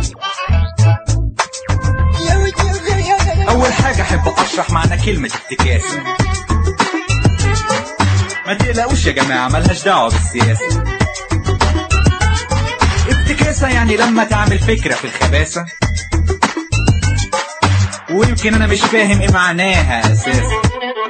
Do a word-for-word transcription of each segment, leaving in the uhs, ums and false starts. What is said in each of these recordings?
اول حاجة احب اشرح معنى كلمة افتكاسة. ما تقلقوش يا جماعة ملهاش دعوة بالسياسة. افتكاسة يعني لما تعمل فكرة في الخباثة، ويمكن انا مش فاهم ايه معناها اساسا.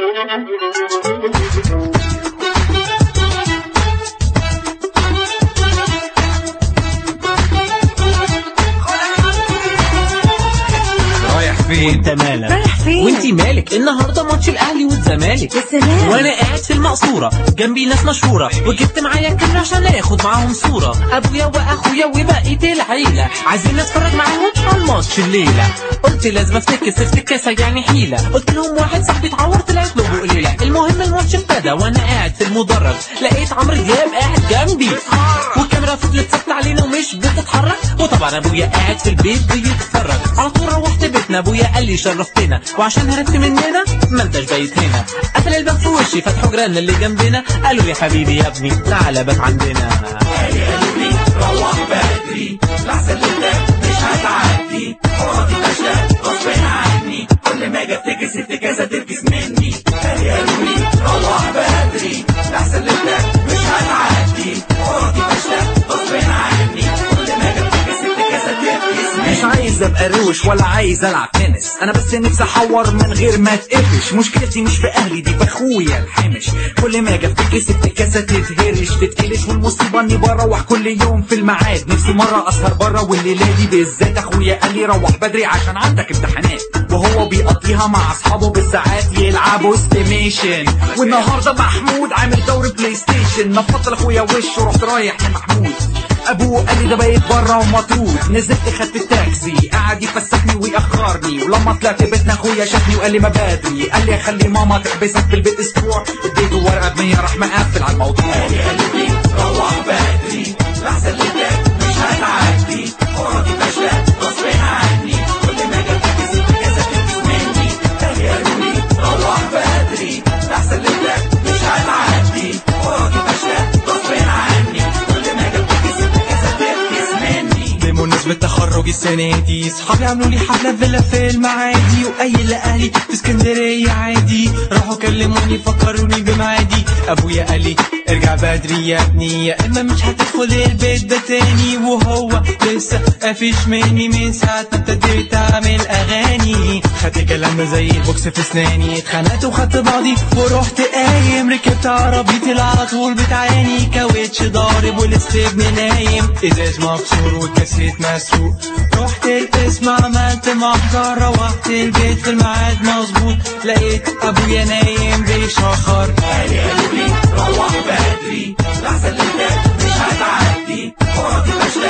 وانت مالك؟ رايح فين؟ وانتي مالك؟ النهارده ماتش الاهلي والزمالك. يا سلام. وانا قاعد في المقصوره جنبي ناس مشهوره، وجبت معايا الكاميرا عشان اخد معاهم صوره. ابويا واخويا وبقيه العيله عايزين نتفرج معاهم على الماتش الليله. قلت لازم افتكس افتكاسه يعني حيله. قلت لهم واحد صاحبي اتعور طلعت له بقليله. المهم الماتش ابتدى وانا قاعد في المدرج لقيت عمرو دياب قاعد جنبي، والكاميرا فضلت ثابته علينا ومش بتتحرك. وطبعا ابويا قاعد في البيت بيتفرج. على طول روحت بيتنا ابويا قال لي شرفتنا، وعشان هربت مننا ما انتش بايت هنا. قفل الباب في وشي فتحوا جيراننا اللي جنبنا قالوا لي حبيبي يا ابني تعالى بات عندنا. قالوا لي روح بدري لحسن الباب مش هتعدي، حواراتي فاشله غصب عني، كل ما اجي افتكس افتكاسه تفكس مني. قالوا لي روح بدري لحسن الباب مش هتعدي، حواراتي فاشله غصب عني، كل ما اجي افتكس افتكاسه تفكس مني. مش عايز ابقى روش ولا عايز العب تنس، انا بس نفسي احور من غير ما اتقفش. مشكلتي مش في اهلي دي باخويا الحمش، كل ما اجي افتكس افتكاسه تتهرش تتقلش. والمصيبه اني بروح كل يوم في الميعاد، نفسي مره اسهر بره والليله دي بالذات. اخويا قال لي روح بدري عشان عندك امتحانات، وهو بيقضيها مع اصحابه بالساعات يلعبوا استيميشن. والنهارده محمود عامل دوري بلاي ستيشن، نفضت لاخويا وشه ورحت رايح لمحمود. ابوه قال لي ده بقيت بره ومطرود، نزلت خدت التاكسي قعد يفسحني ويأخرني. ولما طلعت بيتنا اخويا شافني وقال لي ما بدري، قال لي خلي ماما تحبسك في البيت اسبوع. اديته ورقه بمية راح مقفل على الموضوع. قالوا لي روح بدري لحسن الباب مش هتعدي، حواراتي فاشله غصب عني، كل ما اجي افتكس افتكاسه تفكس مني. قالوا لي روح بدري لحسن الباب مش هتعدي، حواراتي فاشله غصب عني، كل ما اجي افتكس افتكاسه تفكس مني. بمناسبة تخرجي السنة دي صحابي عملوا لي حفلة فيلا في المعادي، وقايل لأهلي في اسكندرية عادي. راحوا كلموني فكروني بمعادي، أبويا قال لي ارجع بدري يا ابني يا إما مش هتدخل البيت ده تاني. وهو لسه قافش مني من ساعة ما ابتديت أعمل أغاني. خدت كلامنا زي البوكس في اسناني، اتخانقت وخدت بعضي ورحت قايم. ركبت عربيتي اللي على طول بتعاني، كاوتش ضارب والاستبن نايم، ازاز مكسور والكاسيت مسروق. رحت القسم عملت محضر، روحت البيت في الميعاد مظبوط، لقيت ابويا نايم بيشخر. قالوا لي روح بدري لحسن الباب مش هتعدي، حواراتي فاشله